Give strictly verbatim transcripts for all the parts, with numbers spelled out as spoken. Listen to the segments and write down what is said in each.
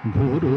ਗੁਰੂ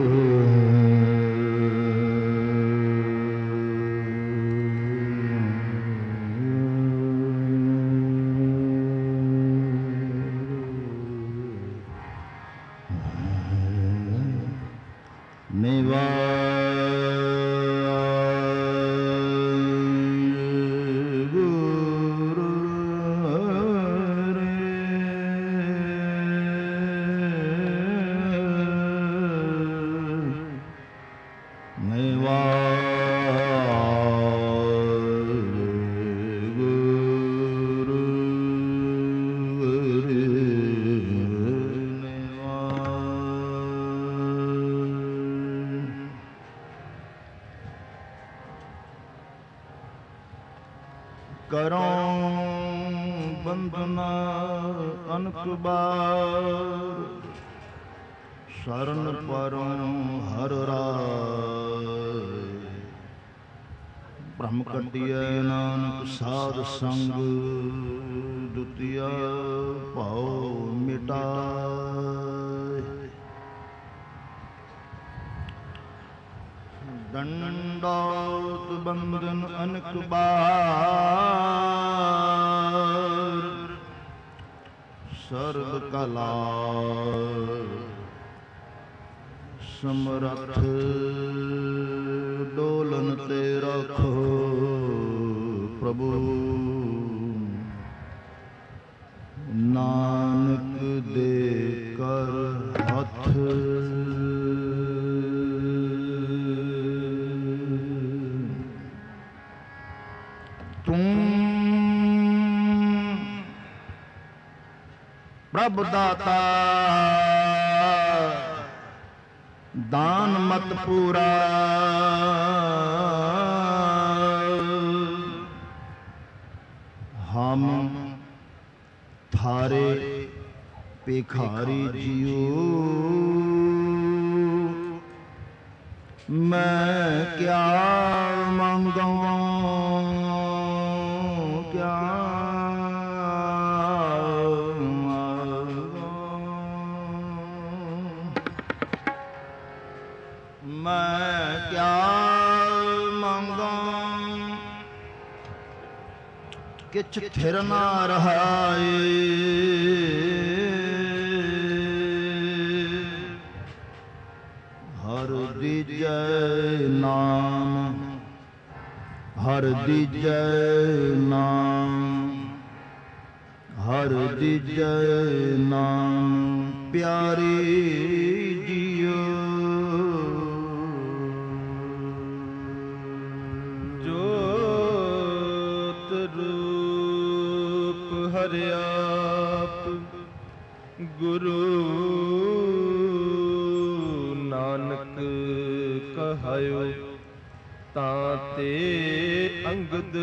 ਪ੍ਰਭ ਦਾਤਾ ਦਾਨ ਮਤ ਪੂਰਾ ਹਮ ਥਾਰੇ ਭਿਖਾਰੀ ਜੀਓ ਮੈਂ ਕਿਆ ਮੰਗਾਂ ਕਿਆ ਮੈਂ ਕਿਆ ਮੰਗਾਂ ਕਿਛ ਥਿਰ ਨਾ ਰਹਾਏ ਹਰ ਦੀਜੈ ਨਾਮ ਹਰ ਦੀਜੈ ਨਾਮ ਹਰ ਦੀਜੈ ਨਾਮ ਪਿਆਰੀ ਜੀਓ ਹਰਿਆਪ ਗੁਰੂ ਨਾਨਕ ਕਹਾਇਓ ਤਾਂ ਤੇ ਅੰਗਦ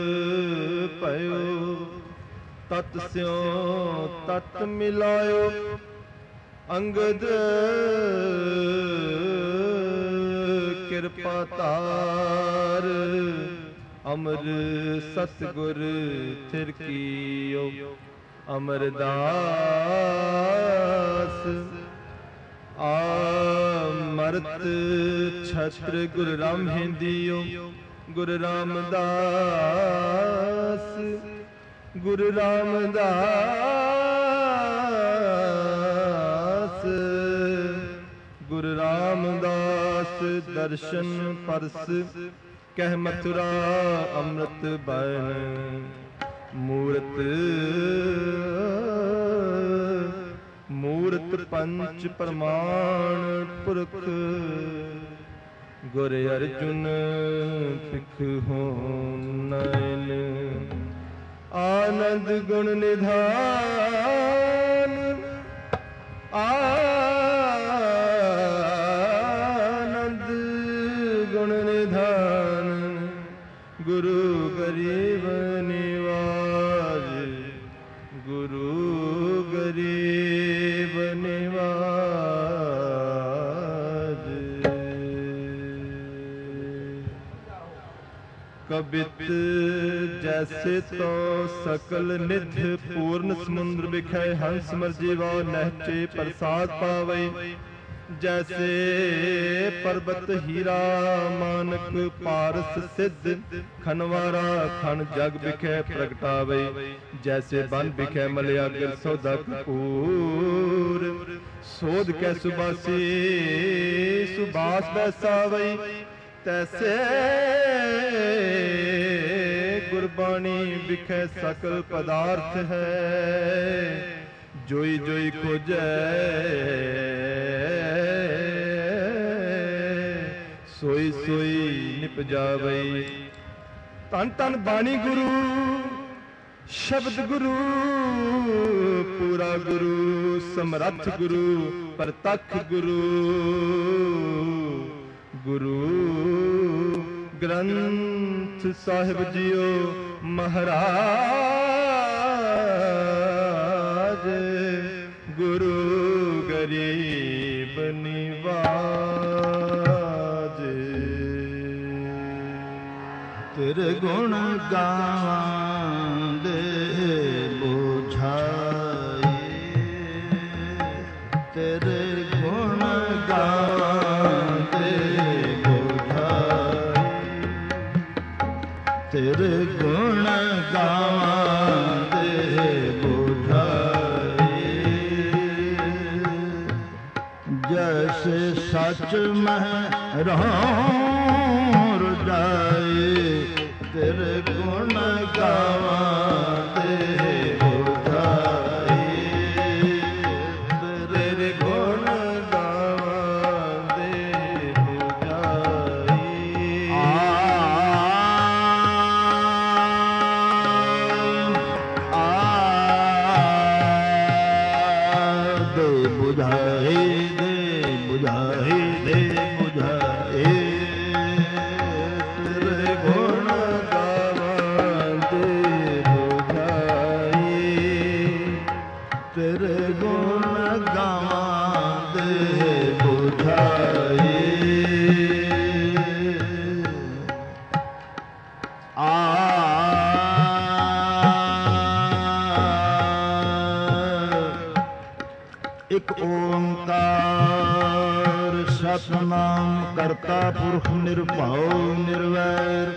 ਭਇਓ ਤਤ ਸਿਉ ਤਤ ਮਿਲਾਇਓ ਅੰਗਦ ਕਿਰਪਾ ਧਾਰ ਅਮਰ ਸਤਿਗੁਰ ਥਿਰ ਕੀਓ ਅਮਰਦਾਸ ਆਮਰਤ ਛਤਰ ਗੁਰ ਰਾਮਹਿੰਦੀਓ ਗੁਰ ਰਾਮਦਾਸ ਗੁਰ ਰਾਮਦਾਸ ਗੁਰ ਰਾਮਦਾਸ ਦਰਸ਼ਨ ਪਰਸ ਕਹਿ ਮਥੁਰਾ ਅੰਮ੍ਰਿਤ ਬਨ ਮੂਰਤ ਮੂਰਤ ਪੰਚ ਪ੍ਰਮਾਣ ਪੁਰਖ ਗੁਰ ਅਰਜੁਨ ਸਿੱਖ ਹੋ ਨੈਨ ਆਨੰਦ ਗੁਣ ਨਿਧਾਨ ਆਨੰਦ ਗੁਣ ਨਿਧਾਨ ਗੁਰੂ ਗਰੀਬ ਨਿਵਾਜ ਗੁਰੂ ਗਰੀਬ ਨਿਵਾਜ ਕਬਿਤ ਜੈਸੇ ਤੋ ਸਕਲ ਨਿਧ ਪੂਰਨ ਸਮੁੰਦਰ ਵਿਖੇ ਹੰਸ ਮਰਜੀਵਾ ਨਹਿਚੇ ਪ੍ਰਸਾਦ ਪਾਵਈ जैसे पर्वत हीरा मानक पारस सिद्ध खनवारा खन जग बिखै प्रगटावे जैसे बन बिखै मलिया गिर सौदा कपूर सोध कै सुबासी सुबास बैसावई तैसे गुरबाणी बिखै सकल पदार्थ है जोई जोई खोजै सोई सोई निपजावई धन धन बाणी गुरु शब्द गुरु पूरा गुरु समरथ गुरु प्रतख गुरु गुरु ग्रंथ साहिब जियो महाराज गुरु गरीब निवाज तेरे गुण गावां दे बुझाए तेरे गुण गावां दे बुझाए तेरे गुण गावां दे बुझाए जैसे सच में रहूं रजाए तेरे गुण गावां दे बुझाए तेरे गुण गावां दे बुझाए आ आ दे बुझाए दे बुझाए दे बुझाए तेरे गुण गावां दे बुझाए आ एक ओंकार सतनाम करता पुरख निर्भव निर्वैर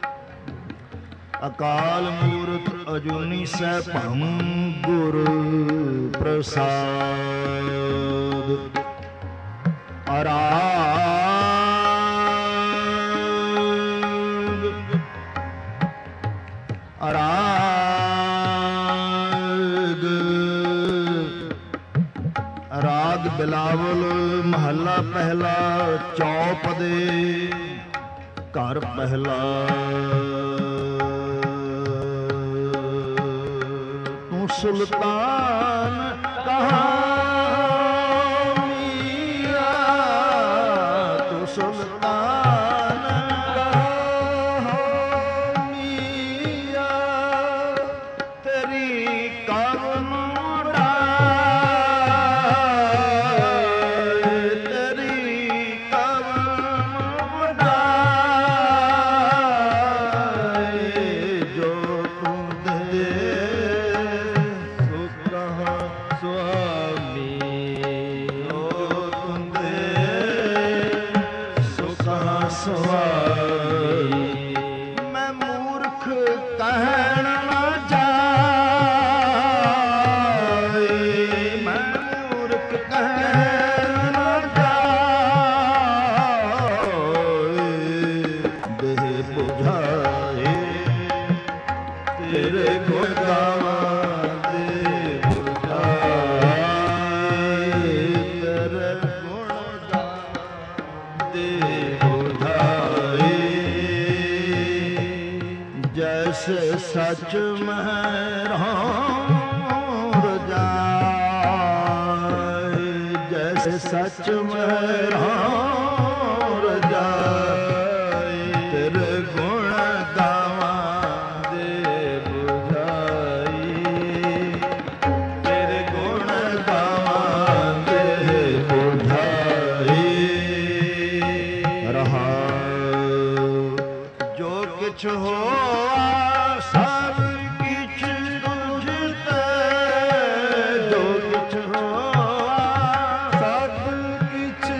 अकाल मूरत अजूनी सैभम गुरु प्रसाद अराग अराग राग बिलावल महला पहला चौपदे घर पहला सुल्तान कहाँ मिया तो सुल्तान कहाँ मिया तेरी कौन उड़ाए तेरी कौन उड़ाए जो तू दे मैं मूर्ख कहन न जाए मैं मूर्ख कहन न जाए देह बुझाए तेरे गुण गावां दे बुझाए तेरे गुण गावां दे जैसे सच में रहूं रजाए जैसे सच में रहूं रजाए तेरे गुण गावां दे बुझाई तेरे गुण गावां दे बुझाई रहा जो किछ हो सब किछ तुझते जो किछ हो सब किछ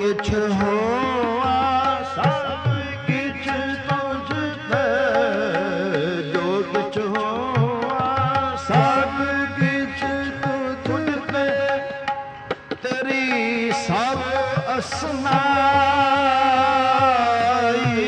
किछ होआ सब किछ तुझ ते, जो किछ होआ सब किछ तुझ ते, तेरी सब असनाई।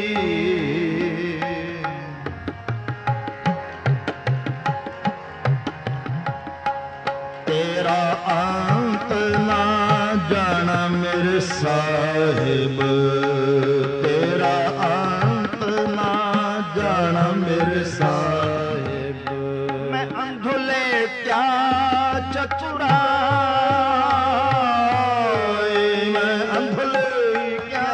तेरा अंत ना जाना मेरे साहिब, तेरा अंत ना जाना मेरे साहिब। मैं अंधुले क्या चतुराई, मैं अंधुले क्या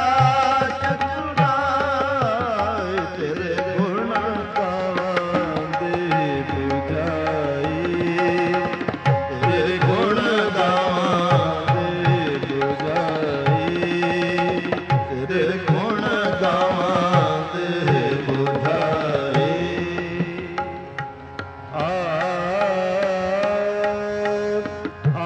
चतुराई, तेरे गुण गावंदे बुझाई, तेरे गुण गावंदे बुझाई, तेरे गुण गावंदे बुझाई। आ आ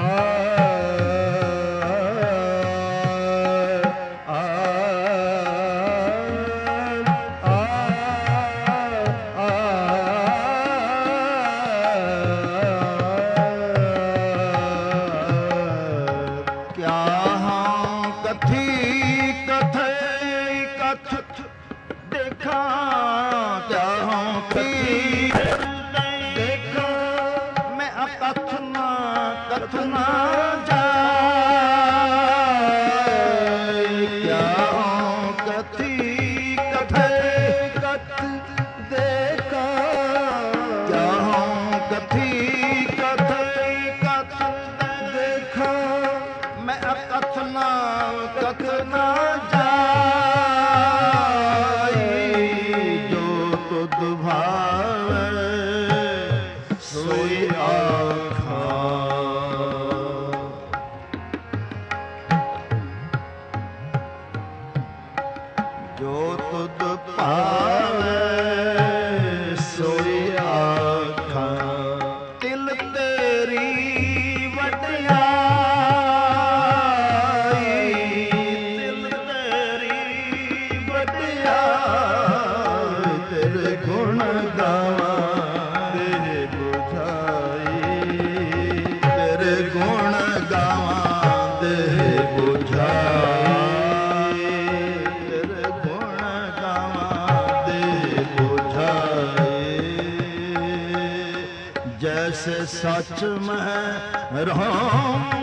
क्या हाँ कथी कथे कथ देखा, क्या हाँ की देखा, मैं अकथ ना कथ ना जाए। क्या हाँ कथी कथे कथ देखा, क्या हाँ कथी कथे कथ देखा, मैं अकथ ना कथ ना जाई। जो तुध भावे सोई आखा, जो तुध पावे सोई आखा। तिल तेरी वडियाई, तिल तेरी वडियाई, तेरे गुण गावंदे बुझाई, तेरे गुण गावंदे बुझाई, तेरे गुण गावंदे बुझाई। जैसे सच में रहूं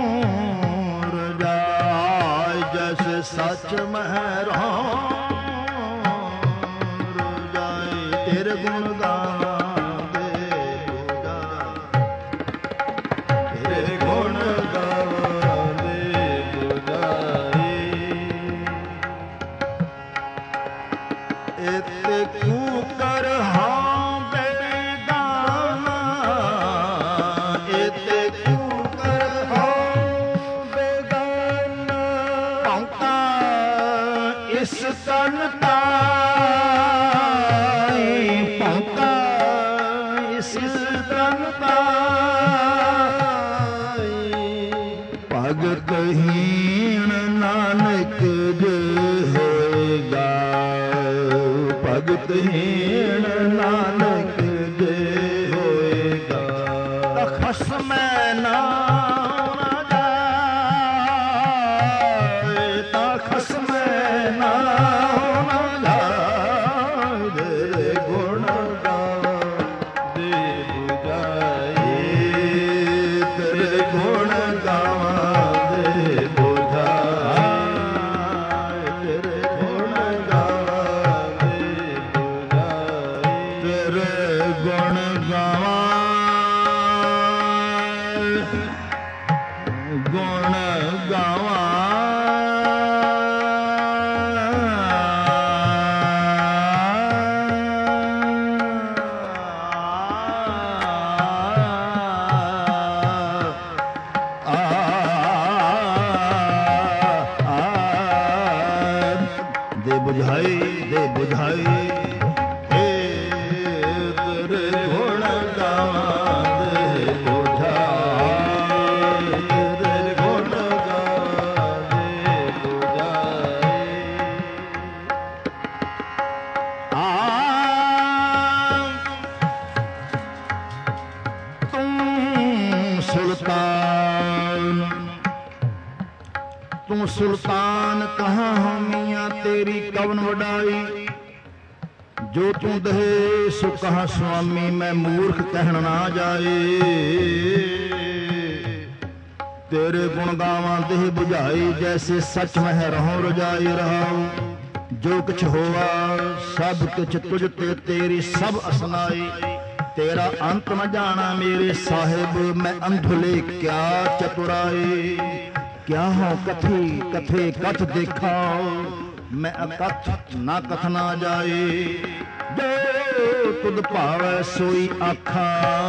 रजाई, जैसे सच में रहूं रजाई, तेरे गुण गावंदे बुझाई, तेरे गुण गावंदे बुझाई। इते कूकर हाँ बेगाना, इते कूकर हाँ बेगाना, भौंका इस तन ताई, भौंका इस तन ताई। भगत हीन नानक जे होएगा, भगत हीन नानक जे होएगा। खसम ना जाए, खसम ना जाए, तेरे गुण गावंदे बुझाई, तेरे गुण गावंदे बुझाई, तेरे गुण गावंदे बुझाई, तेरे गुण गावां गुण गावां। दे बुझाई दे बुझाई, हे तेरे गुण गावां दे बुझाई, तेरे गुण गावां दे ਤੂੰ ਸੁਲਤਾਨ ਕਹਾਂ ਹਾਂ ਮੀਆਂ ਤੇਰੀ ਕਵਨ ਵਡਾਈ। ਜੋ ਤੂੰ ਦਹੇ ਸੋ ਕਹਾਂ ਸੁਆਮੀ ਮੈਂ ਮੂਰਖ ਕਹਿਣ ਨਾ ਜਾਏ। ਤੇਰੇ ਗੁਣ ਗਾਵਾਂ ਦੇਹ ਬੁਝਾਈ ਜੈਸੇ ਸੱਚ ਮਹਿ ਰਹੋ ਰਜਾਈ ਰਹਾਉ। ਜੋ ਕੁਛ ਹੋਆ ਸਭ ਕੁਛ ਤੁਝ ਤੇ ਤੇਰੀ ਸਭ ਅਸਨਾਈ। ਤੇਰਾ ਅੰਤ ਨ ਜਾਣਾ ਮੇਰੇ ਸਾਹਿਬ ਮੈਂ ਅੰਧੁਲੇ ਕਿਆ ਚਤੁਰਾਈ। ਕਿਆ ਹੋ ਕਥੀ ਕਥੇ ਕਥ ਦੇਖਾਓ ਮੈਂ ਅਕਥ ਨਾ ਕਥ ਨਾ ਜਾਏ। ਜੋ ਤੁਧ ਭਾਵੈ ਸੋਈ ਆਖਾਂ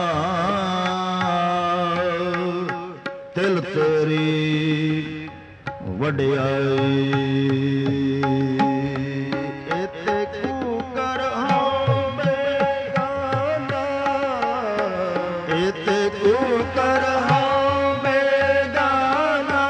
ਤਿਲ ਤੇਰੀ ਵਡਿਆਈ। ਇਤੇ ਕੂ ਕਰ ਹਉ ਬੇਗਾਨਾ ਇਤੇ ਕੂ ਕਰ ਹਉ ਬੇਗਾਨਾ।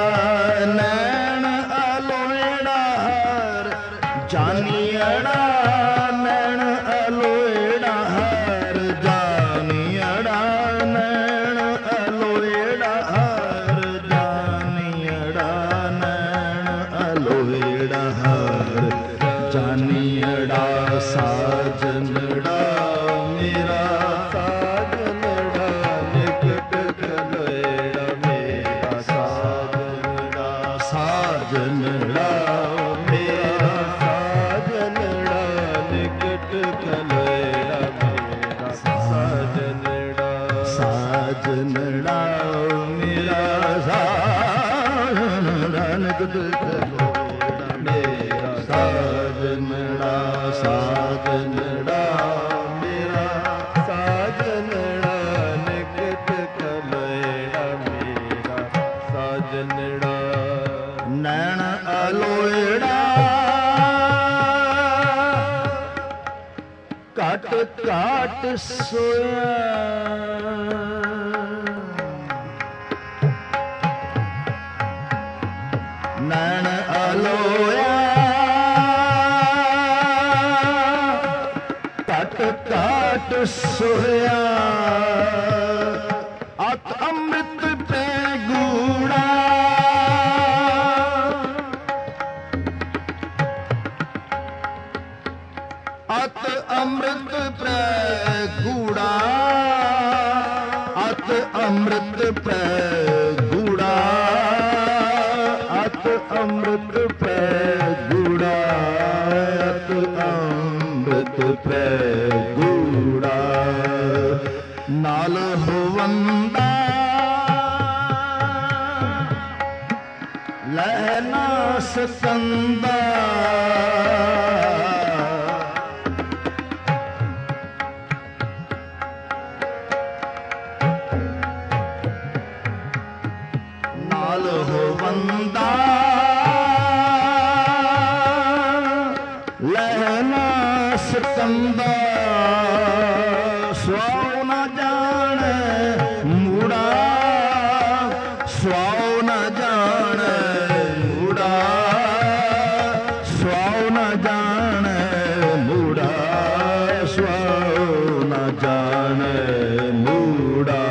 ਜਾਨੀੜਾ ਸਾਜਨੜਾ ਮੇਰਾ ਸਾਜਨੜਾ ਨਿਕਟ ਖਲੋਏੜਾ ਮੇਰਾ ਸਾਜਨੜਾ ਸਾਜਨੜਾ ਮੇਰਾ ਸਾਜਨੜਾ ਨਿਕਟ ਖਲੋਏੜਾ ਮੇਰਾ ਸਾਜਨੜਾ ਸਾਜਨੜਾ ਮੇਰਾ ਸਾਜਨੜਾ ਨਿਕਟ ਖਲੋਏੜਾ ਮੇਰਾ ਸਾਜਨੜਾ ਸਾਜਨੜਾ ਮੇਰਾ ਸਾਜਨੜਾ ਨਿਕਟ ਖਲੋਏੜਾ ਮੇਰਾ ਸਾਜਨੜਾ ਨੈਣ ਅਲੋਏੜਾ ਘਟ ਘਟ ਸੋਇਆ ਨੈਣ ਅਲੋਇਆ ਘਟ ਘਟ ਸੋਇਆ ਅਤ ਅੰਮ੍ਰਿਤ ਪੈ ਗੂੜਾ ਅਤ ਅੰਮ੍ਰਿਤ ਪੈ ਗੂੜਾ ਅਤ ਅੰਮ੍ਰਿਤ ਪੈ ਗੂੜਾ ਅਤ ਅੰਮ੍ਰਿਤ ਪੈ ਗੂੜਾ ਅਤ ਅੰਮ੍ਰਿਤ ਪੈ ਗੂੜਾ ਨਾਲ ਹੋਵੰਦਾ ਲੈ ਨਾ ਸਕੰਦਾ ਨਾਲ ਹੋਵੰਦਾ ਲੈ ਨਾ ਸਕੰਦਾ ਸਵਾਉ ਨਾ ਜਾਣੈ ਮੂੜਾ ਸਵਾਉ ਨਾ ਜਾਣੈ ਮੂੜਾ ਸਵਾਉ ਨਾ ਜਾਣੈ ਮੂੜਾ ਸਵਾਉ ਨਾ ਜਾਣੈ ਮੂੜਾ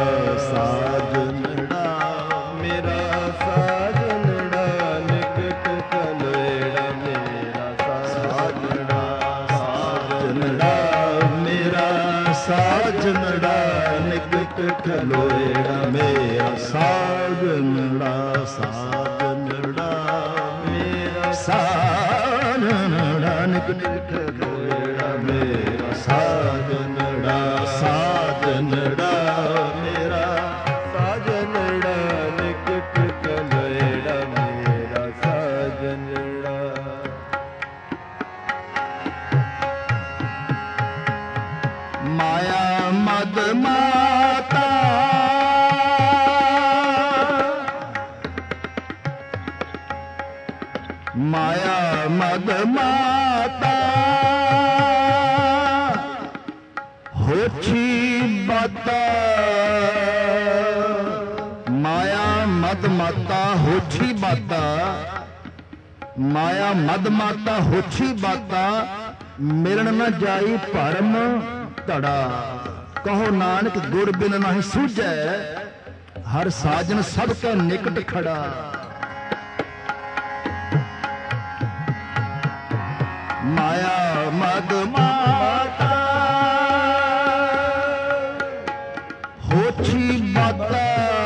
ਸਾਜਨੜਾ ਮੇਰਾ ਸਾਜਨੜਾ ਨਿਕਟ ਖਲੋਏੜਾ ਮੇਰਾ ਸਾਜਨੜਾ ਸਾਜਨੜਾ ਮੇਰਾ ਸਾਜਨੜਾ ਨਿਕਟ ਖਲੋਏੜਾ ਮੇਰਾ ਸਾਜਨੜਾ ਸਾਜਨੜਾ ਮੇਰਾ ਸਾਜਨੜਾ ਨਿਕਟ ਖਲੋਏੜਾ ਮੇਰਾ ਸਾਜਨੜਾ ਸਾਜਨੜਾ ਮੇਰਾ ਸਾਜਨੜਾ ਨਿਕਟ ਖਲੋਏੜਾ ਮੇਰਾ ਸਾਜਨੜਾ ਮਾਇਆ ਮਦ ਮਾਤਾ ਮਾਇਆ ਮਦ ਮਾਤਾ ਹੋਛੀ ਬਾਤਾ ਮਾਇਆ ਮਦ ਮਾਤਾ ਹੋਛੀ ਬਾਤਾ ਮਾਇਆ ਮਦ ਮਾਤਾ ਹੋਛੀ ਬਾਤਾ ਮਿਲਣ ਨ ਜਾਈ ਭਰਮ ਧੜਾ ਕਹੋ ਨਾਨਕ ਗੁਰ ਬਿਨ ਨਹੀਂ ਸੂਝੈ ਹਰ ਸਾਜਨ ਸਭ ਕੈ ਨਿਕਟ ਖੜਾ ਮਾਇਆ ਮਦ ਮਾਤਾ ਹੋਛੀ ਬਾਤਾ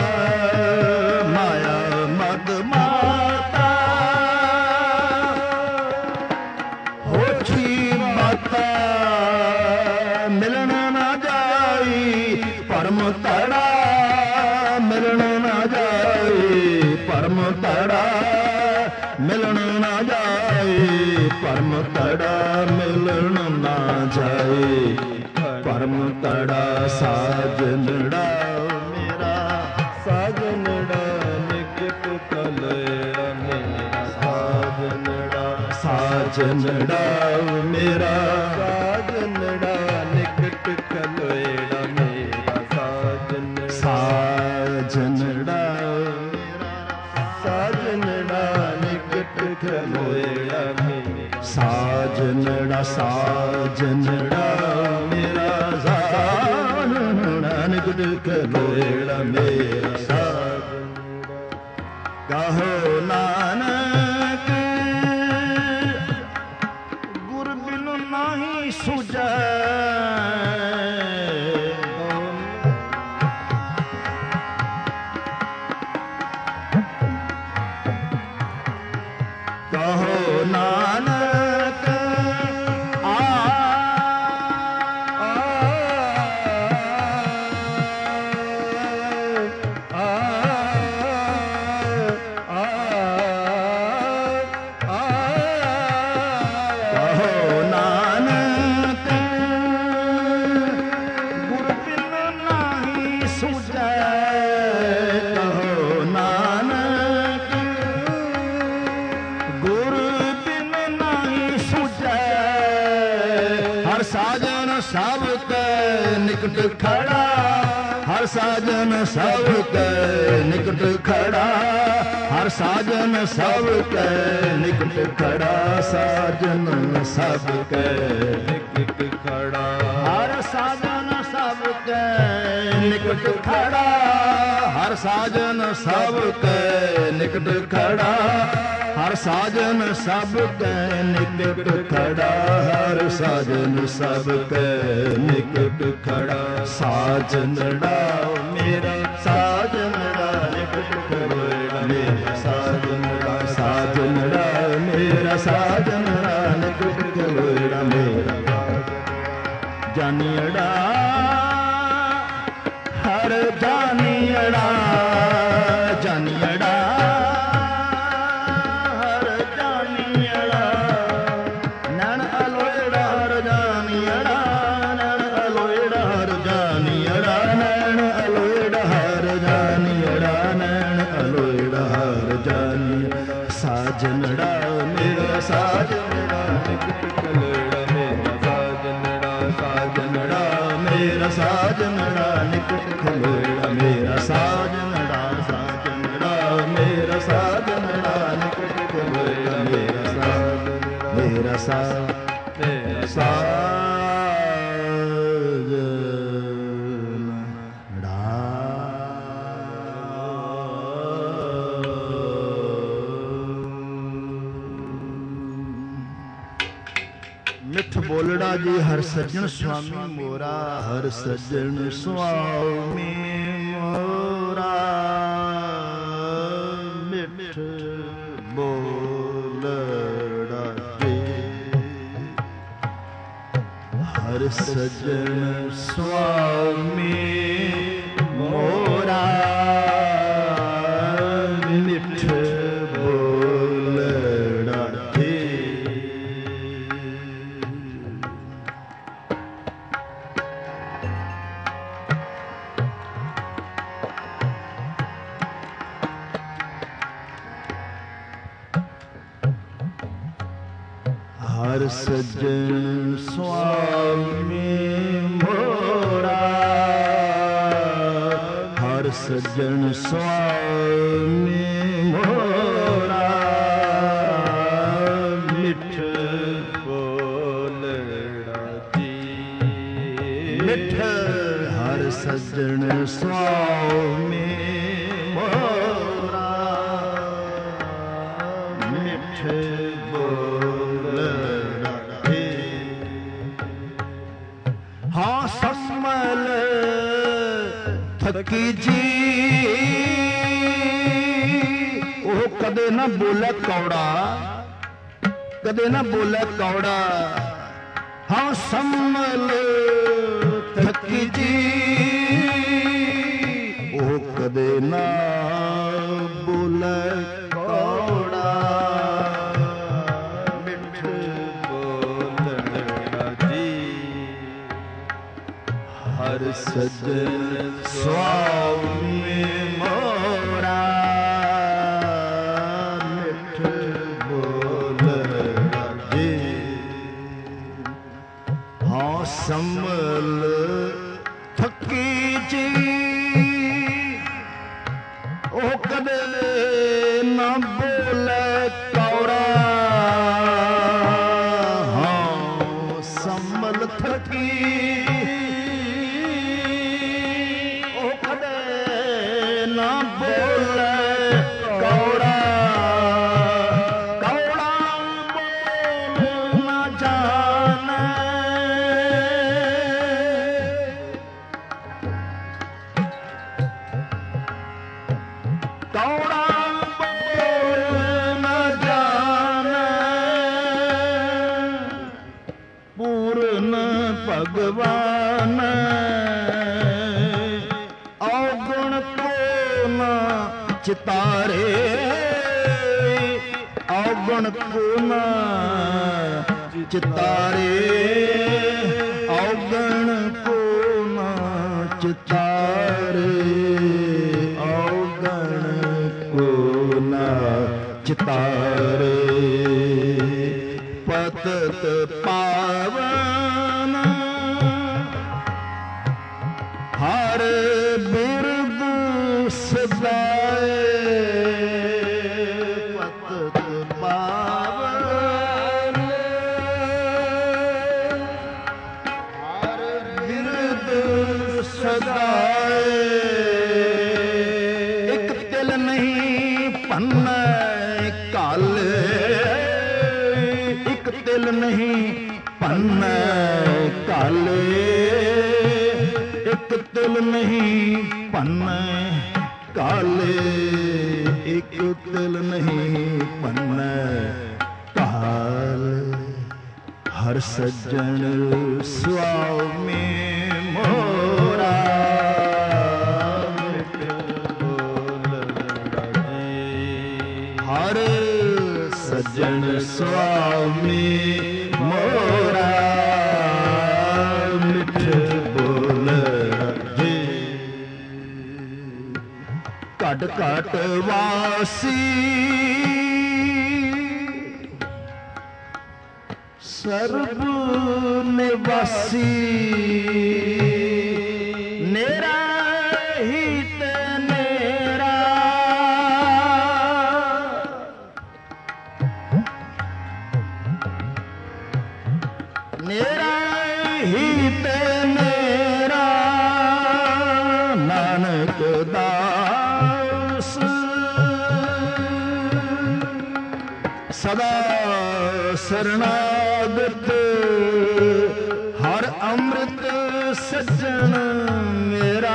ਮਾਇਆ ਮਦ ਮਾਤਾ ਹੋਛੀ ਬਾਤਾ ਮਿਲਣ ਨਾ ਜਾਈ ਭਰਮ ਧੜਾ ਮਿਲਣ ਨਾ ਜਾਈ ਭਰਮ ਧੜਾ ਮਿਲਣ ਨਾ ਜਾਏ ਭਰਮ ਧੜਾ ਮਿਲਣ ਨਾ ਜਾਏ ਭਰਮ ਧੜਾ ਸਾਜਨੜਾ ਮੇਰਾ ਸਾਜਨੜਾ ਨਿਕਟ ਖਲੋਏੜਾ ਮੇਰਾ ਸਾਜਨੜਾ ਸਾਜਨੜਾ ਮੇਰਾ ਸਾਜਨੜਾ ਨਿਕਟ ਖਲੋਏੜਾ ਮੇਰਾ ਸਾਜਨ ਸਾਜਨੜਾ ਸਾਜਨੜਾ ਨਿਕਟ ਖਲੋਏੜਾ ਮੇਰਾ ਸਾਜਨੜਾ ਸਾਜਨੜਾ ਮੇਰਾ ਸਾਜਨੜਾ ਨਿਕਟ ਖਲੋਏੜਾ ਮੇਰਾ ਸਾਜਨੜਾ ਕਹੋ ਨਾਨਕ ਗੁਰ ਬਿਨੁ ਨਹੀਂ ਸੂਝੈ। ਕਹੋ ਨਾਨਕ ਆ ਸਭ ਕੈ ਨਿਕਟ ਖੜਾ। ਹਰ ਸਾਜਨ ਸਭ ਕੈ ਨਿਕਟ ਖੜਾ। ਹਰ ਸਾਜਨ ਸਭ ਕੈ ਨਿਕਟ ਖੜਾ। ਸਾਜਨ ਸਭ ਕੈ ਨਿਕਟ ਖੜਾ। ਹਰ ਸਾਜਨ ਸਭ ਕੈ ਨਿਕਟ ਖੜਾ। ਹਰ ਸਾਜਨ ਸਭ ਕੈ ਨਿਕਟ ਖੜਾ। ਹਰ ਸਾਜਨ ਸਭ ਕੈ ਨਿਕਟ ਖੜਾ। ਹਰ ਸਾਜਨ ਸਭ ਕੈ ਨਿਕਟ ਖੜਾ। ਸਾਜਨੜਾ ਮੇਰਾ ਸਾਜਨੜਾ ਨਿਕਟ ਖੜਾ। ਮੇਰਾ ਸਾਜਨੜਾ ਸਾਜਨੜਾ ਮੇਰਾ ਸਾਜਨੜਾ ਨਿਕਟ ਖੜਾ। ਮੇਰਾ ਜਾਨੀੜਾ ਹਰ ਜਾਨੀੜਾ ਜਾਨੀੜਾ ਸਾਜਨੜਾ ਮੇਰਾ ਸਾਜਨੜਾ ਨਿਕਟ ਖੜਾ। ਮੇਰਾ ਸਾਜਨੜਾ ਸਾਜਨੜਾ ਮੇਰਾ ਸਾਜਨੜਾ ਨਿਕਟ ਖੜਾ। ਮੇਰਾ ਸਾਜਨੜਾ ਸਾਜਨੜਾ ਮੇਰਾ ਸਾਜਨੜਾ ਨਿਕਟ ਖੜਾ। ਮੇਰਾ ਸਾਜਨੜਾ ਮੇਰਾ ਸਾ ਮੇਰਾ ਸਾਜਨੜਾ ਮਿੱਠ ਬੋਲੜਾ ਜੀ ਹਰ ਸੱਜਣ ਸੁਆਮੀ ਮੋਰਾ। ਹਰ ਸੱਜਣ ਸੁਆਮੀ ਮੋਰਾ। ਮਿੱਠ ਬੋਲੜਾ ਜੀ ਹਰ ਸੱਜਣ ਸੁਆਮੀ ਮੋਰਾ। ਮਿੱਠ ਬੋਲੜਾ ਜੀ ਹਰ ਸੱਜਣ ਸੁਆਮੀ ਮੋਰਾ। ਹਰ ਸੱਜਣ ਸੁਆਮੀ ਮੋਰਾ। ਮਿੱਠ ਬੋਲੜਾ ਜੀ ਮਿੱਠ ਹਰ ਸੱਜਣ ਸੁਆਮੀ ਮੋਰਾ। ਮਿੱਠ ਹਾਂ ਸੰਮਲ ਥਕੀ ਜੀ ਉਹ ਕਦੇ ਨਾ ਬੋਲੇ ਕੌੜਾ। ਕਦੇ ਨਾ ਬੋਲੇ ਕੌੜਾ। ਹਾਂ ਸੰਮਲ ਥਕੀ ਜੀ ਉਹ ਕਦੇ ਨਾ ਬੋਲੇ ਕੌੜਾ। ਮਿੱਠ ਬੋਲੜਾ ਜੀ ਹਰ ਸੱਜਣ ਸੁਆਮੀ ਮੋਰਾ। ਮਿੱਠ ਬੋਲੜਾ ਜੀ ਹਾਂ ਸੰਮਲ ਥਕੀ ਜੀ ਉਹ ਕਦੇ ਨਾ ਬੋਲੇ ਕੌੜਾ। ਹਾਂ ਸੰਮਲ ਥਕੀ ਉਹ ਕਦੇ ਨਾ ਬੋਲੇ ਕੌੜਾ। ਕੌੜਾ ਬੋਲ ਨਾ ਜਾਣੇ ਪੂਰਨ ਭਗਵਾਨ ਔਗੁਣ ਕੋ ਨਾ ਚਿਤਾਰੇ ਔਗੁਣ ਕੋ ਨਾ ਚਿਤਾਰੇ ਔਗਣ ਕੋ ਨਾ ਚਿਤਾਰੇ ਔਗਣ ਕੋ ਨਾ ਚਿਤਾਰੇ ਪਤਿਤ ਪਾਵਨ ਹਰ ਬਿਰਦ ਸਦਾਏ ਪਤਿਤ ਪਾਵਨ ਹਰ ਬਿਰਦ ਸਦਾਏ ਇੱਕ ਤਿਲ ਨਹੀਂ ਭੰਨੈ ਕਾਲੇ ਇੱਕ ਤਿਲ ਨਹੀਂ ਭੰਨੈ ਕਾਲੇ ਇੱਕ ਤਿਲ ਨਹੀਂ ਭੰਨੈ ਕਾਲੇ ਇੱਕ ਤਿਲ ਨਹੀਂ ਭੰਨੈ ਕਾਲੇ ਹਰ ਸੱਜਣ ਸੁਆਮੀ ਮੋਰਾ ਹਰ ਸੱਜਣ ਸੁਆਮੀ ਮੋਰਾ ਮਿੱਠ ਬੋਲ ਰਾਜੇ ਘਟ ਘਟ ਵਾਸੀ ਸਰਬ ਨਿਵਾਸੀ ਨੇਰਾ ਹੀ ਤੇ ਨੇਰਾ ਨੇਰਾ ਹੀ ਤੇ ਨੇਰਾ ਨਾਨਕ ਦਾਸ ਸਦਾ ਸਰਨਾਗਤ ਹਰ ਅੰਮ੍ਰਿਤ ਸੱਜਣ ਮੇਰਾ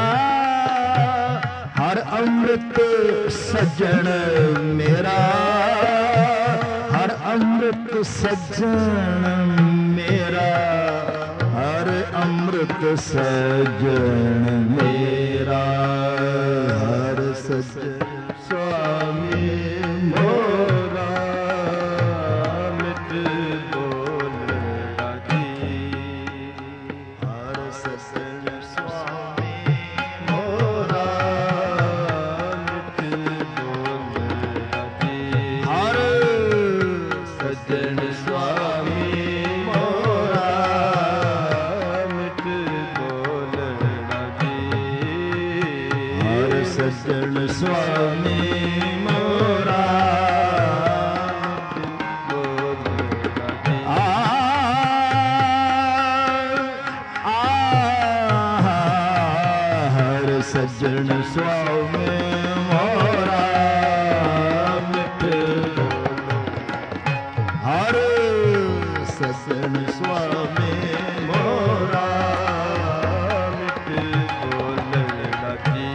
ਹਰ ਅੰਮ੍ਰਿਤ ਸੱਜਣ ਮੇਰਾ ਹਰ ਅੰਮ੍ਰਿਤ ਸੱਜਣ ਮੇਰਾ ਹਰ ਅੰਮ੍ਰਿਤ ਸੱਜਣ ਮੇਰਾ ਹਰ ਸੱਜਣ ਸੁਆਮੀ ਮੋਰਾ ਮਿੱਠ ਬੋਲ ਰਾਜੀ ਹਰ ਸੱਜਣ ਸੁਆਮੀ ਮੋਰਾ ਮਿੱਠ ਬੋਲ ਰਾਜੀ ਹਰ ਸੱਜਣ ਸੁਆਮੀ ਮੋਰਾ ਮਿੱਠ ਬੋਲ ਰਾਜੀ ਹਰ ਸੱਜਣ ਸੁਆਮੀ ਮੋਰਾ ਹਰ ਸੱਜਣ ਸੁਆਮੀ ਮੋਰਾ ਮਿੱਠ ਹਰ ਸੱਜਣ ਸੁਆਮੀ ਮੋਰਾ ਮਿੱਠ ਬੋਲ ਰਾਜੀ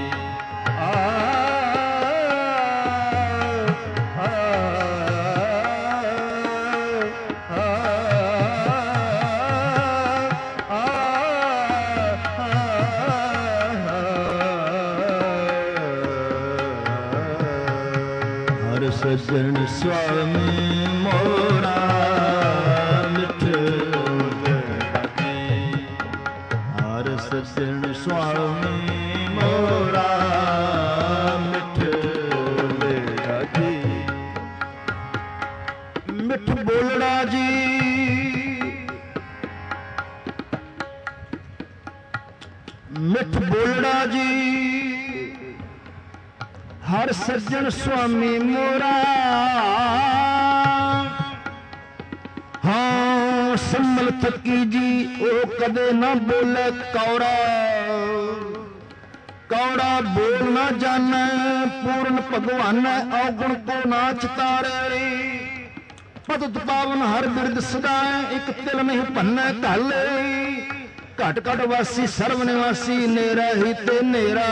ਹਰ ਸੱਜਣ ਸੁਆਮੀ ਮੋਰਾ ਮਿੱਠ ਹਰ ਸੱਜਣ ਸੁਆਮੀ ਮੋਰਾ ਮਿੱਠ ਰਾਜੀ ਮਿੱਠ ਬੋਲਣਾ ਜੀ ਮਿੱਠ ਬੋਲਣਾ ਜੀ ਹਰ ਸੱਜਣ ਸੁਆਮੀ ਮੋਰਾ ਹਾਂ ਸੰਮਲ ਥਕੀ ਜੀ ਉਹ ਕਦੇ ਨਾ ਬੋਲੇ ਕੌੜਾ ਕੌੜਾ ਬੋਲ ਨਾ ਜਾਣੈ ਪੂਰਨ ਭਗਵਾਨ ਔਗੁਣ ਕੋ ਨਾ ਚਿਤਾਰੇ ਪਤਿਤ ਪਾਵਨ ਹਰ ਬਿਰਦ ਸਦਾ ਇੱਕ ਤਿਲ ਨਹੀਂ ਭੰਨੈ ਕਾਲੇ ਘਟ ਘਟ ਵਾਸੀ ਸਰਵ ਨਿਵਾਸੀ ਨੇਰਾ ਹੀ ਤੇ ਨੇਰਾ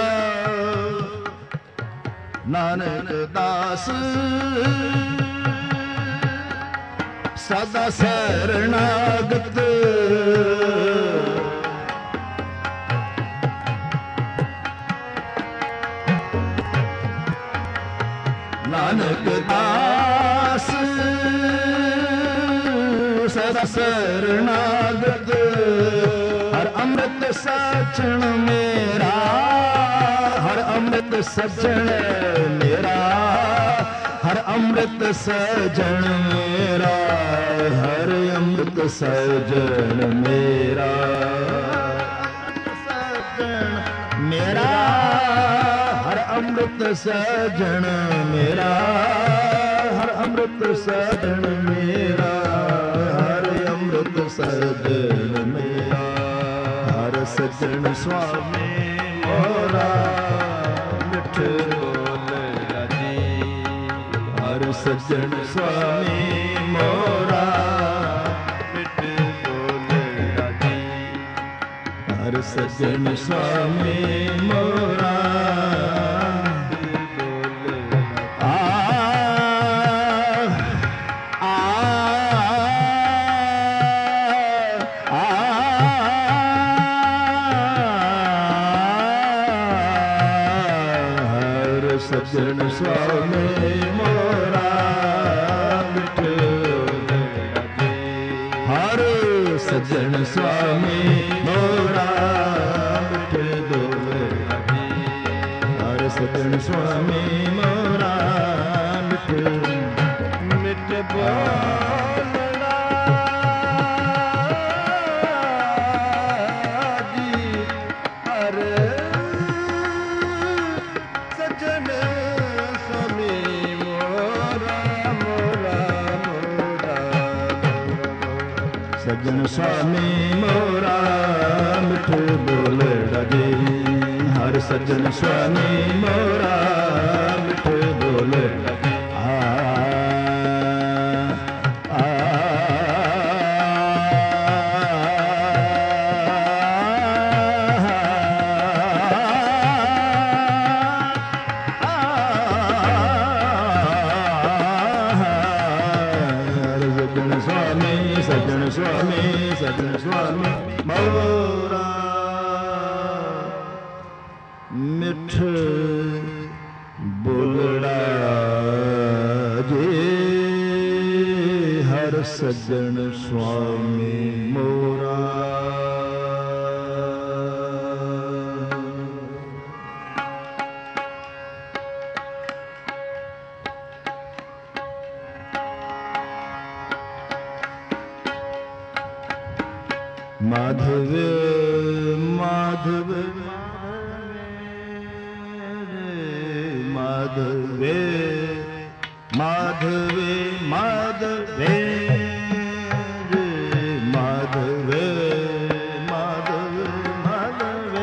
ਨਾਨਕ ਦਾਸ सदा शरणागत नानक दास सदा शरणागत हर अमृत सचन मेरा हर अमृत सजन मेरा हर अमृत सजन मेरा हर अमृत सजन मेरा सजन मेरा हर अमृत सजन मेरा हर अमृत सजन मेरा हर अमृत सजन मेरा हर सजन स्वामी मोरा मिठ बोले राजी हर सजन स्वामी मोरा मिठ बोले राजी हर सजन स्वामी मोरा सजन स्वामी मोरा मिठ हर सजन स्वामी मोरा मिठ डोले हर सजन स्वामी मोरा मिठ मिठ बोलना जी हर सजन स्वामी मोरा मोरा मोरा सजन स्वामी मोरा मिठ बोले राजे हर सजन स्वामी मोरा मिठ बोले आ आ सजन स्वामी सजन स्वामी मोरा मिठ बोलड़ा जे हर सजन स्वामी मोरा माधव माधव माधव माधव माधव माधव माधव माधव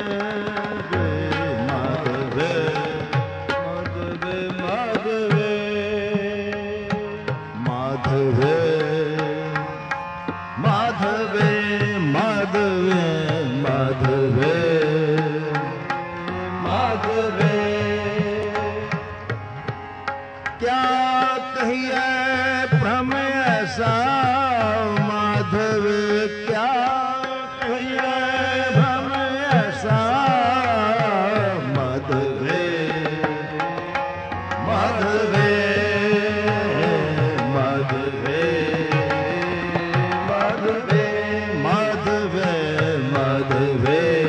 माधव माधव माधव माधव माधव माधव क्या कहिए भ्रम ऐसा माधव क्या कहिए भ्रम ऐसा माधव माधव माधव माधव माधव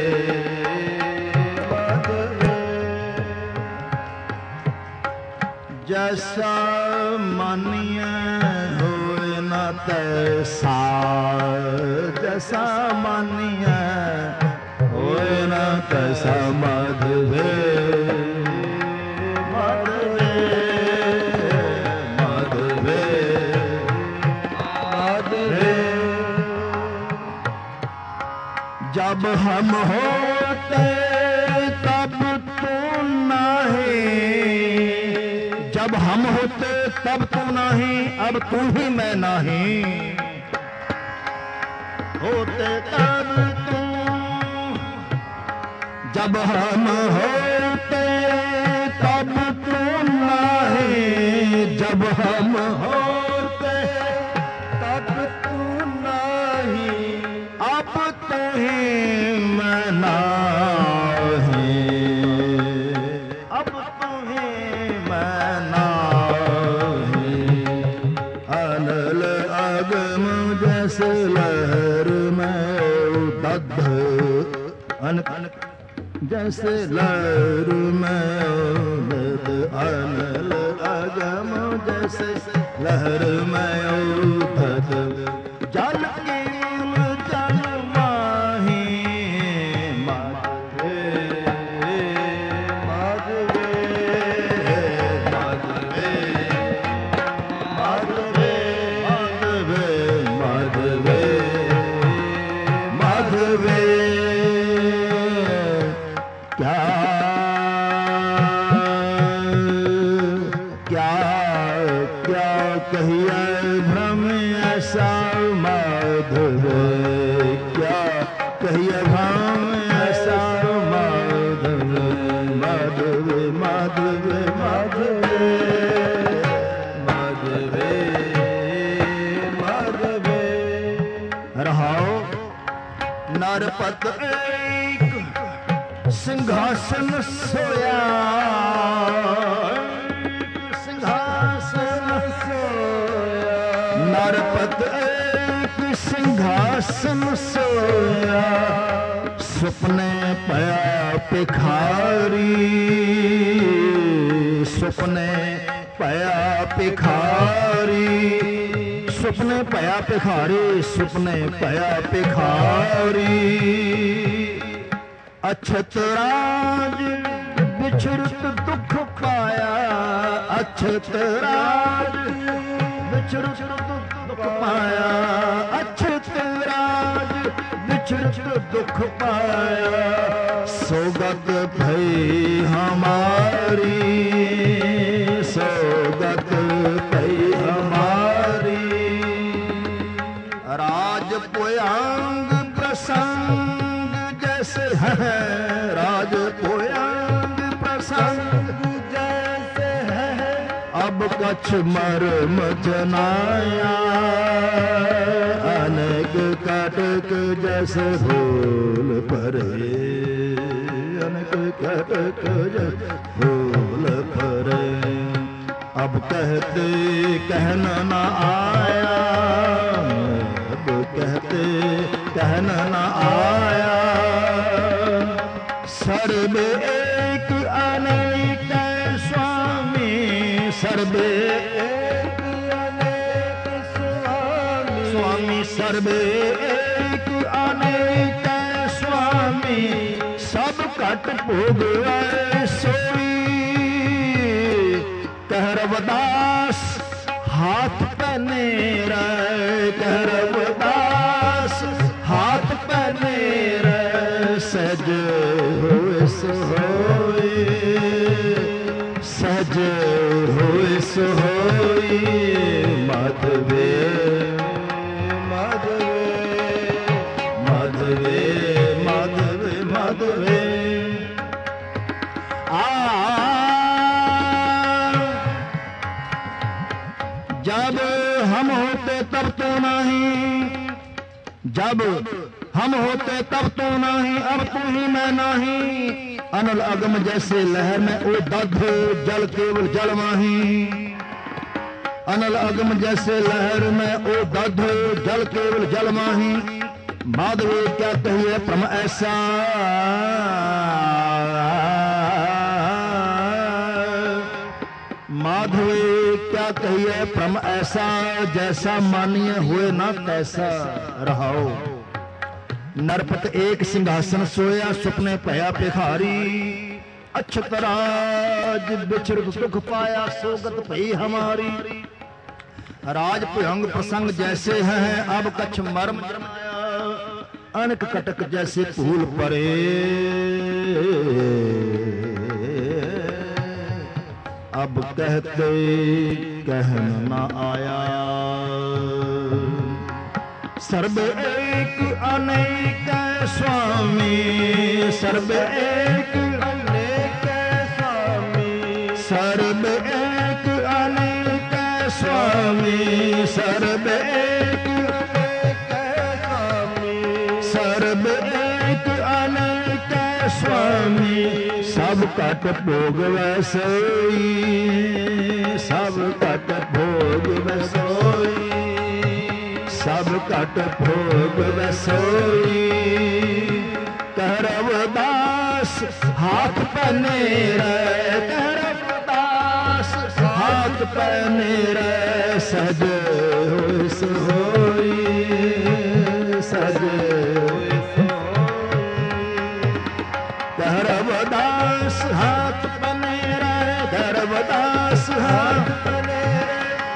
जैसा मानिए होए न तैसा जैसा मानिए होए न तैसा माधव माधव माधव माधव जब हम होते तब तू नहीं जब हम होते तब तू नहीं अब तू ही मैं नहीं होते तब तू जब हम होते तब तू नहीं जब हम होते लहर में उदध अनक जैसे लहर में उदध अनल अगम जैसे लहर में उदध जल केल जल माही माधवे माधवे माधवे माधवे माधवे माधवे क्या क्या क्या कहिए भ्रम ऐसा माधवे क्या कहिए भ्रम ऐसा माधवे माधवे माधवे माधवे माधवे माधवे रहाओ नरपत एक सिंहासन सोया सिंहासन सोया नरपत एक सिंहासन सोया सपने पया पिखारी सपने पया पिखारी सपने पया पिखारी सपने पया पिखारी अछत राज बिछड़त दुख पाया अछत राज बिछड़त दुख पाया अछत राज बिछड़त दुख पाया सौगत भई हमारी सौगत भई हमारी राज पोयांग प्रसंग जैसे है राज पोयांग प्रसंग जैसे है अब कछ मर्म जनाया अनेक कटक जैसे भूल परे अनेक कटक जैसे भूल परे अब कहते कहना ना आया अब कहते कहना ना आया सर्वे एक अनेक स्वामी सर्वे एक अनेक स्वामी स्वामी सर्वे एक अनेक स्वामी सब कट भोग सोई कहरवदास हाथ पहने रे कहरवदास हाथ पहने रे सज होए सोई सज होए सोई माधवे माधवे माधवे माधवे माधवे आ जब हम होते तब तो नहीं जब हम होते तब तो नहीं अब तू ही मैं नहीं अनल अगम जैसे लहर में ओ दध जल केवल जल माही अनल अगम जैसे लहर में ओ दध जल केवल जल माही माधवे क्या कहिए प्रम ऐसा माधवे क्या कहिए प्रम ऐसा जैसा मानिए हुए ना तैसा रहाओ नरपत एक सिंहासन सोया सपने पया भिखारी अछत राज बिछड़ दुख पाया सोगत भई हमारी राज भुजंग प्रसंग जैसे है अब कछ मर्म जमाया अनक कटक जैसे फूल परे अब कहते कहना ना आया सर्व एक अनेक स्वामी सर्व एक अनेक स्वामी सर्व एक अनेक स्वामी सर्व एक अनेक स्वामी सर्व एक अनेक स्वामी सब कट भोग वैसोई सब कट भोग वैसोई ਸਭ ਘਟ ਭੋਗ ਵਸੋਈ। ਕਹਿ ਰਵਿਦਾਸ ਹਾਥ ਪਨੇਰੇ, ਕਹਿ ਰਵਿਦਾਸ ਹਾਥ ਪਨੇਰੇ, ਸਜ ਹੋਇ ਸੋਈ, ਸਜ ਹੋਇ ਸੋਈ। ਕਹਿ ਰਵਿਦਾਸ ਹਾਥ ਪਨੇਰੇ, ਕਹਿ ਰਵਿਦਾਸ ਹਾਥ ਪਨੇਰੇ।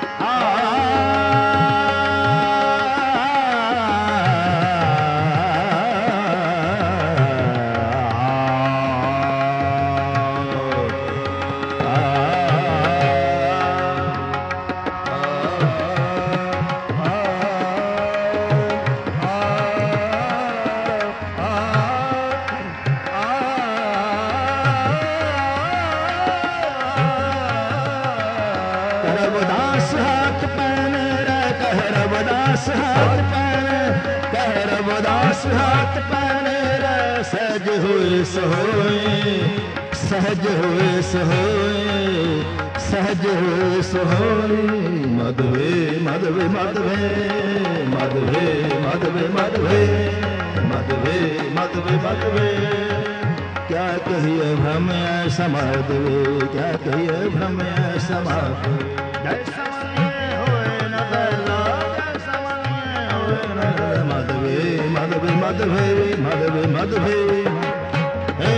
ਰਵਿਦਾਸ ਹਾਥ ਪਨੇਰੇ, ਕਹਿ ਰਵਿਦਾਸ ਹਾਥ ਪਨੇਰੇ, ਕਹਿ ਰਵਿਦਾਸ ਹਾਥ ਪਨੇਰੇ, ਸਹਿਜ ਹੋਇ ਸੋਈ, ਸਹਿਜ ਹੋਇ ਸੋਈ, ਸਹਿਜ ਹੋਇ ਸੋਈ। ਮਧਵੇ ਮਧਵੇ ਮਧਵੇ ਮਧਵੇ ਮਧਵੇ ਮਧਵੇ ਮਧਵੇ ਮਧਵੇ ਮਧਵੇ। क्या कहिए भ्रम ऐसा माधवे, क्या कहिए भ्रम ऐसा माधवे। जैसा मन में होए न दला, जैसा मन में होए न दला। माधवे माधवे माधवे माधवे माधवे। हे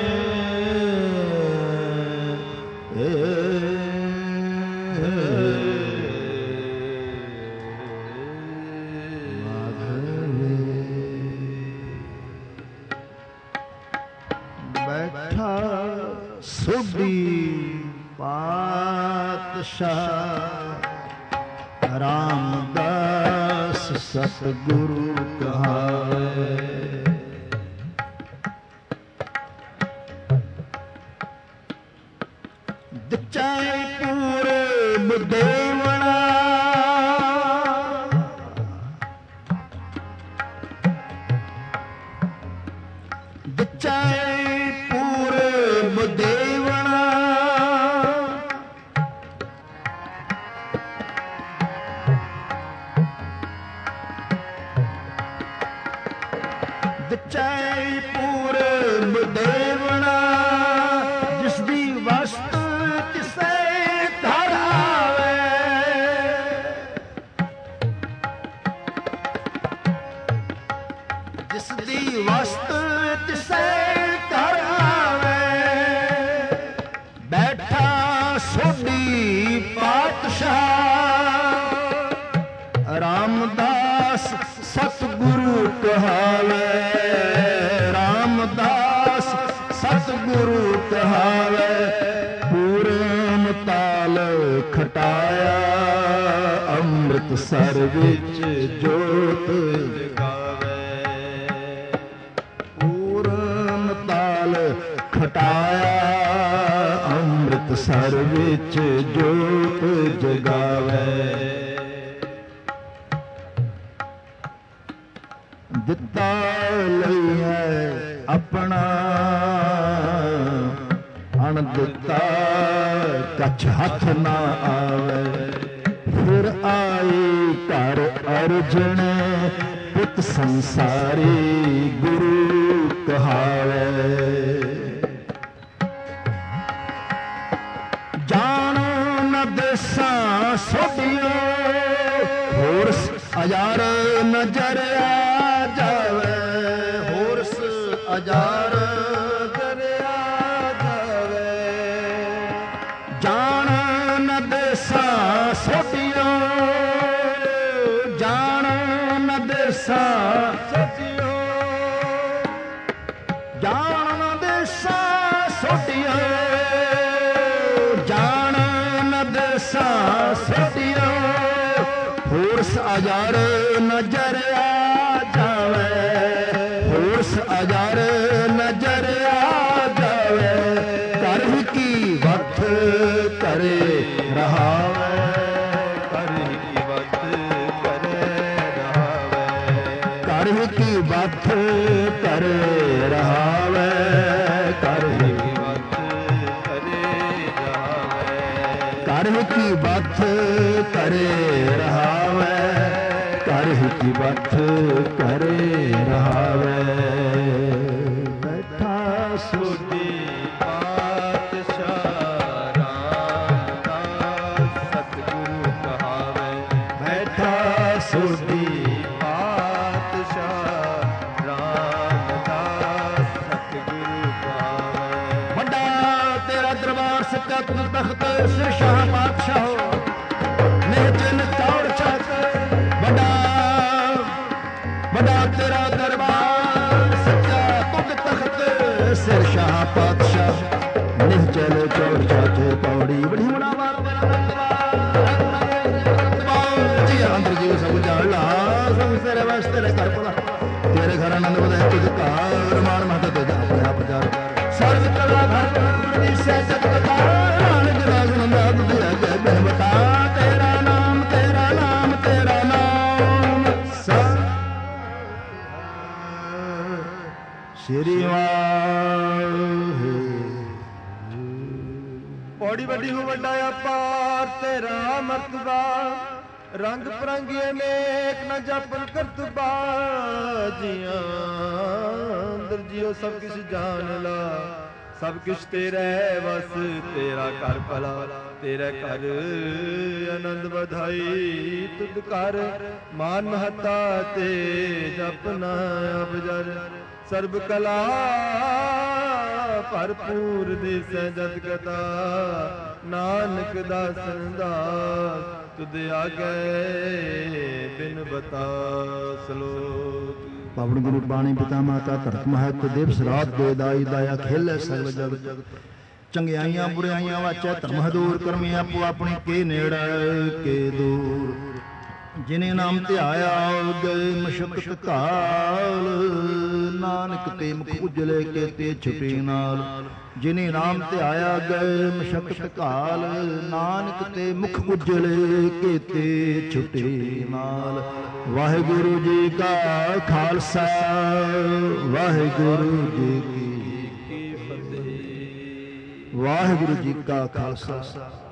बैठा सुबी पातशाह, रामदास सतगुरु कहावे। दिचाए पूरे बुदेवना, दिचाए देवना, दिचाए पूरब देवना, जिसदी वस्तु तिसे घर आवे। जिसदी वस्तु तिसे घर आवे। बैठा सोडी पातशाह, रामदास सतगुरु कहावे। रामदास सतगुरु कहावे। पूरन ताल खटाया, अमृतसर विच जोत जगावे। पूरन ताल खटाया, अमृतसर विच जोत जगावे। दिता लईए अपना, अण दिता कछ हथ ना आवे। फिर आई घर अर्जन, पुत संसारी गुरु कहावे। सोडियो होरस अजार नजर आ जावे। होरस अजार नजर आ जावे। जान न देसा सोडियो, जान न देसा सोडियो, जान न देसा सोडियो, जान न देसा सोडियो। होरस अजार नजर आ जावे। होरस अजार नजर आ जावे। कर की वक्त करे रहावे। कर की वक्त करे रहावे। कर की वक्त करे रहावे। कर की वक्त करे रहावे। कर की वक्त करे रहावे। कर ਰਹਿ ਕੀ ਬਥ ਕਰੇ ਰਹਾਵੇ। ਬੈਠਾ ਸੋਢੀ ਪਾਤਸ਼ਾਹ ਰਾਮਦਾਸ ਸਤਿਗੁਰੂ ਕਹਾਵੇ। ਬੈਠਾ ਸੋਢੀ ਪਾਤਸ਼ਾਹ ਰਾਮਦਾਸ ਸਤਿਗੁਰੂ ਕਹਾਵੇ। ਵੱਡਾ ਤੇਰਾ ਦਰਬਾਰ ਸੱਚਾ ਤੁਧ ਤਖਤ ਸਿਰ ਸ਼ਾਹ ਪਾਤਸ਼ਾਹ ਨਿਹਚਲ ਚੌੜ ਚੱਕ। ਵੱਡਾ ਵੱਡਾ ਤੇਰਾ ਦਰਬਾਰ ਸੱਚਾ ਤੁਧ ਤਖਤ ਸਿਰ ਸ਼ਾਹ ਪਾਤਸ਼ਾਹ ਨਿਹਚਲ ਚੌੜ ਚੱਕ। ਪੌੜੀ ਬੜੀ ਬੜਾ ਵਾਰ ਜੀ ਅੰਦਰ ਜੀ ਸਭ ਜਾਣ ਲਾ ਸਭ ਤੇਰੇ ਵਾਸਤੇ ਤੇਰੇ ਘਰ ਭਲਾ ਤੇਰੇ ਘਰ ਆਨੰਦ ਵਧਾਏ ਤੁਧ ਘਰ ਮਾਨ ਮਹਤ ਤੇ ਆਪਣੇ ਆਪ ਪ੍ਰਚਾਰ ਸਰਬ ਕਲਾ ਘਰ ਦੀ ਸਹਿਜਤ ਕਥਾ ਨਾਨਕ ਰਾਜ ਨੰਦਾ ਤੁਧ ਅਗੇ ਬਹਿ ਬਤਾ। ਤੇਰਾ ਨਾਮ ਤੇਰਾ ਨਾਮ ਤੇਰਾ ਨਾਮ ਸਤਿ ਸ੍ਰੀ ਵਾਹਿਗੁਰੂ। ਪੌੜੀ ਵੱਡੀ ਹੋ ਵੱਡਾ ਅਪਾਰ ਤੇਰਾ ਮਰਤਬਾ। ਰੰਗ ਪਰੰਗੀਏ ਮੇਕ ਨਾ ਜਪਨ ਕਰਤਬਾ। ਜੀਆਂ ਅੰਦਰ ਜਿਉ ਸਭ ਕਿਛ ਜਾਣ ਲਾ। ਸਭ ਕਿਛ ਤੇਰਾ ਵਸ ਤੇਰਾ ਘਰ ਭਲਾ। ਤੇਰੇ ਘਰ ਆਨੰਦ ਵਧਾਈ ਤੁਧ ਘਰ ਮਾਨ ਮਹਤਾ ਤੇ ਜਪਨਾ ਅਬਜਰ। ਸਰਬ ਕਲਾ ਭਰਪੂਰ ਦਿਸੈ ਜਤ ਕਥਾ। ਨਾਨਕ ਦਾਸਨ ਦਾਸ ਤੁਧ ਆਗੇ ਬਿਨ ਬਤਾ ਸਲੋਕ। ਪਾਵਨ ਗੁਰੂ ਬਾਣੀ ਪਿਤਾ ਮਾਤਾ ਧਰਤ ਮਹਤ ਦੇਵ ਸਰਾਤ ਦੇ ਦਾਈ ਦਾਇਆ ਖੇਲੇ ਸਰਬ ਜਗਤ। ਚੰਗਿਆਈਆਂ ਬੁਰਾਈਆਂ ਵਾਚੈ ਧਰਮ ਹਦੂਰ ਕਰਮੀ ਆਪੋ ਆਪਣੀ ਕੇ ਨੇੜੇ ਕੇ ਦੂਰ। ਜਿਨੇ ਨਾਮ ਧਿਆਇਆ ਗਏ ਮਸ਼ਕਤ ਘਾਲ। ਨਾਨਕ ਤੇ ਮੁਖ ਉਜਲੇ ਕੇ ਤੇ ਛੁਟੀ ਨਾਲ। ਜਿਨੇ ਨਾਮ ਧਿਆਇਆ ਗਏ ਮਸ਼ਕਤ ਘਾਲ। ਨਾਨਕ ਤੇ ਮੁਖ ਉਜਲੇ ਕੇ ਤੇ ਛੁਟੀ ਨਾਲ। ਵਾਹਿਗੁਰੂ ਜੀ ਕਾ ਖਾਲਸਾ ਵਾਹਿਗੁਰੂ ਜੀ ਕੀ ਫਤਿਹ। ਵਾਹਿਗੁਰੂ ਜੀ ਕਾ ਖਾਲਸਾ